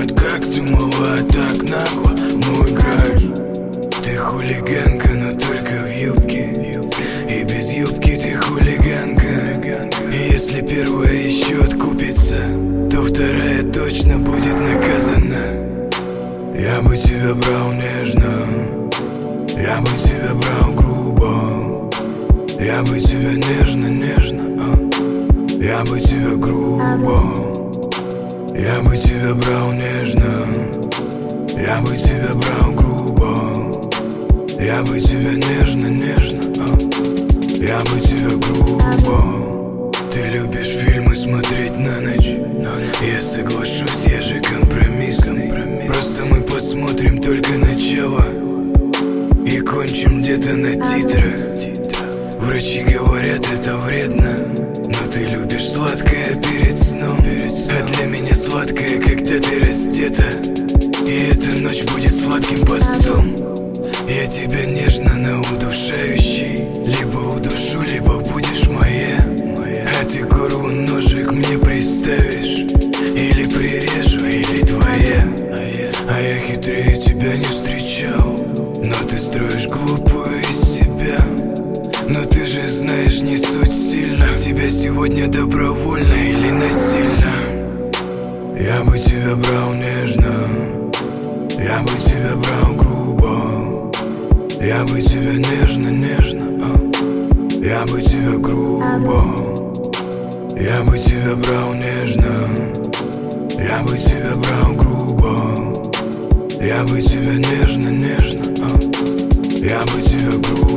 знают, как ты мала, так нагло мной играешь. Ты хулиганка, но только в юбке, и без юбки ты хулиганка. И если первая еще откупится, то вторая точно будет наказана. Я бы тебя брал нежно, я бы тебя брал грубо, я бы тебя нежно, я бы тебя грубо, я бы тебя брал нежно, я бы тебя брал грубо, я бы тебя нежно, я бы тебя грубо. Ты любишь фильмы смотреть на ночь, я соглашусь, я же компромиссный. Просто мы посмотрим только начало и кончим где-то на титрах. Врачи говорят, это вредно, но ты любишь сладкое перед сном. А для меня сладкое, когда ты раздета, и эта ночь будет сладким постом. Я тебя нежно, но удушающий, либо удушу, либо будешь моя. А ты горлу ножик мне приставишь, или прирежу, или твоя. А я хитрее тебя не встречал, но ты строишь глупую из себя. Но ты же знаешь, не суть сильно, тебя сегодня добровольно или насильно. Я бы тебя брал нежно, я бы тебя брал грубо, я бы тебя нежно, я бы тебя грубо, я бы тебя брал нежно, я бы тебя брал грубо, я бы тебя нежно, я бы тебя грубо.